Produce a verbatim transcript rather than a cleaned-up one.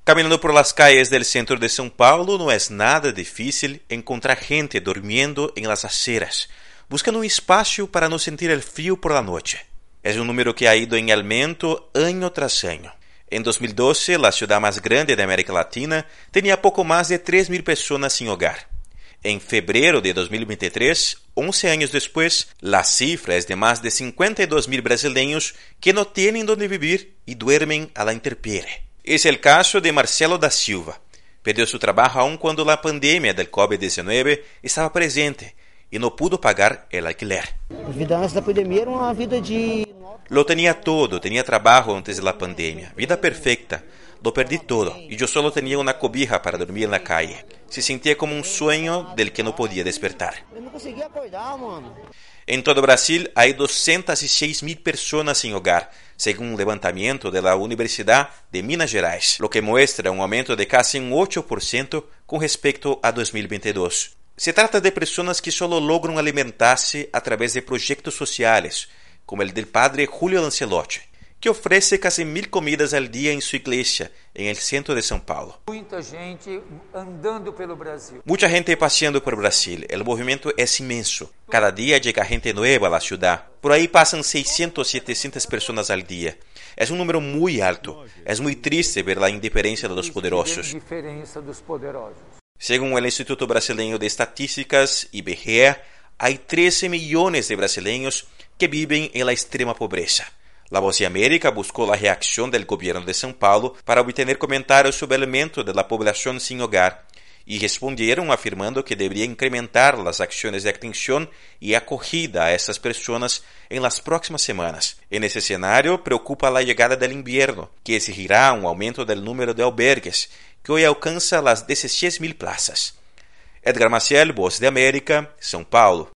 Caminando por las calles del centro de São Paulo, no es nada difícil encontrar gente durmiendo en las aceras, buscando un espacio para no sentir el frío por la noche. Es un número que ha ido en aumento año tras año. En dos mil doce, la ciudad más grande de América Latina tenía poco más de tres mil personas sin hogar. En febrero de dos mil veintitrés, once años después, la cifra es de más de cincuenta y dos mil brasileños que no tienen donde vivir y duermen a la intemperie. Es el caso de Marcelo da Silva. Perdió su trabajo aun cuando la pandemia del COVID diecinueve estaba presente y no pudo pagar el alquiler. A vida antes da pandemia era uma vida de... Lo tenía todo, tenía trabajo antes de la pandemia, vida perfecta. Lo perdí todo y yo solo tenía una cobija para dormir en la calle. Se sentía como un sueño del que no podía despertar. Eu não conseguia acordar, mano. En todo Brasil hay doscientas seis mil personas sin hogar, según un levantamiento de la Universidad de Minas Gerais, lo que muestra un aumento de casi un ocho por ciento con respecto a dos mil veintidós. Se trata de personas que solo logran alimentarse a través de proyectos sociales, como el del padre Julio Lancelotti, que ofrece casi mil comidas al día en su iglesia, en el centro de São Paulo. Muita gente andando pelo Brasil. Mucha gente paseando por Brasil. El movimiento es inmenso. Cada día llega gente nueva a la ciudad. Por ahí pasan seiscientas, setecientas personas al día. Es un número muy alto. Es muy triste ver la indiferencia de los poderosos. Diferença dos poderosos. Según el Instituto Brasileño de Estatísticas, I B G E, hay trece millones de brasileños que viven en la extrema pobreza. La Voz de América buscó la reacción del gobierno de São Paulo para obtener comentarios sobre el aumento de la población sin hogar y respondieron afirmando que debería incrementar las acciones de atención y acogida a estas personas en las próximas semanas. En ese escenario preocupa la llegada del invierno, que exigirá un aumento del número de albergues, que hoy alcanza las dieciséis mil plazas. Edgar Maciel, Voz de América, São Paulo.